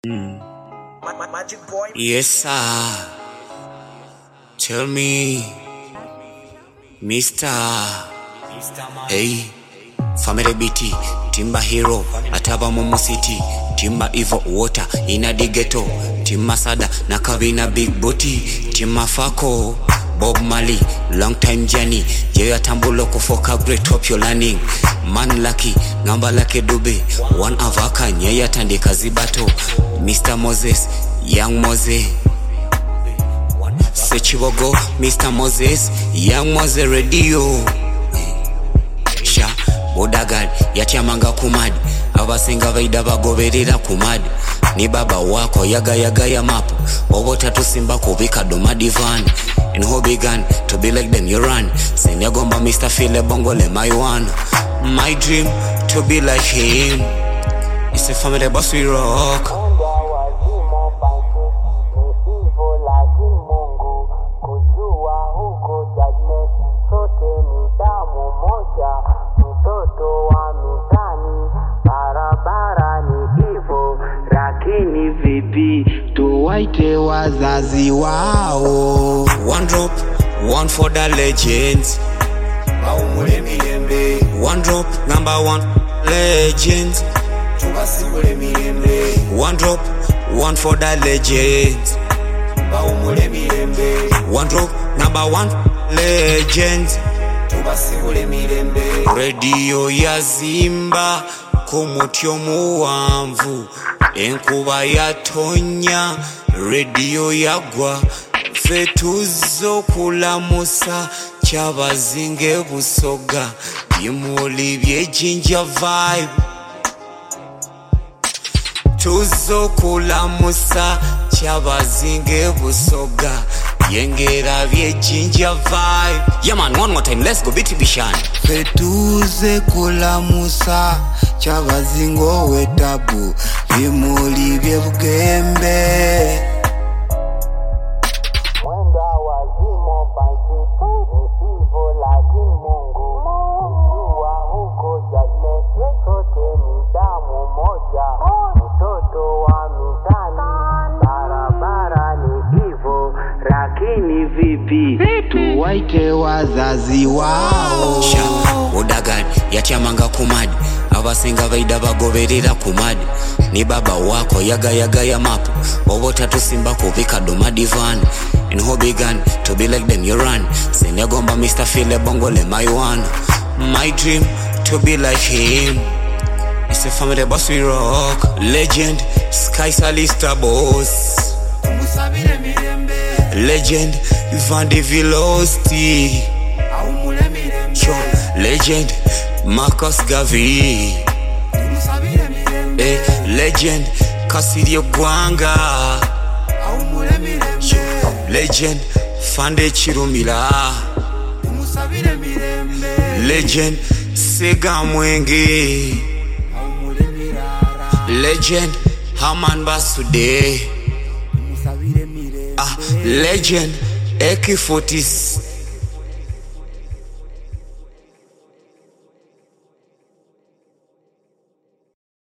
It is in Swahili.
Magic boy. Yes, sir. Tell me, Mr. Hey, Family BT, Timba Hero, Ataba Momo City, Timba Evo Water, Ina the Ghetto, Timba Sada, Nakavina Big Booty, Timba Fako, Bob Marley, long time journey, Jaya Tambuloko Foka great hope you're learning. Man Lucky, Ngamba Lucky Dube, One Avaka, Nyaya Tande Kazibato, Mr. Moses, Young Moses. Sechiwogo, Mr. Moses, Young Moses Radio. Sha, Bodagal, Yatiamanga Kumad, Abasinga Vaida Bagoverida Kumad, Ni baba wako, yaga ya mapu, Obotatu Simba Kubika Doma Divan, and who began to be like them you run. Senyagomba Mr. Phile Bongole, my one. My dream to be like him. It's a family boss we rock. Tuwaite wazazi wao. One drop, one for the legends. One drop, number one legends. One drop, one for the legends. One drop, number one legends. Radio ya Zimba kumutyo muwanvu, enkuba yatonya, radio yagwa, fe tuzokulamusa kyabazinge busoga, bimuli byejinja vibe. Tuzokulamusa kyabazinge busoga, yengera byejinja vibe. Yeah man, one more time, let's go biti bishan. Fe tuzokulamusa kyabazingo wetabu, bimuli byebugembe. Tuwaite wazazi wao. Sha, Bodagal, Yatiamanga Kumad, Abasinga Vaida Bagoverida Kumad, Ni baba wako, yaga ya mapu, Obotatu Simba Kubika Doma Divan, and who began to be like them you run. Senyagomba Mr. Phile Bongole, my one. My dream to be like him. It's a family boss we rock. Legend, Sky Salista boss. Legend, Van de Velosti. Legend, Marcus Gavi. Legend, Cassidio Gwanga. Legend, Fande Chirumila. Legend, Sega Mwenge. Legend, Haman Basude. Legend, AK-47.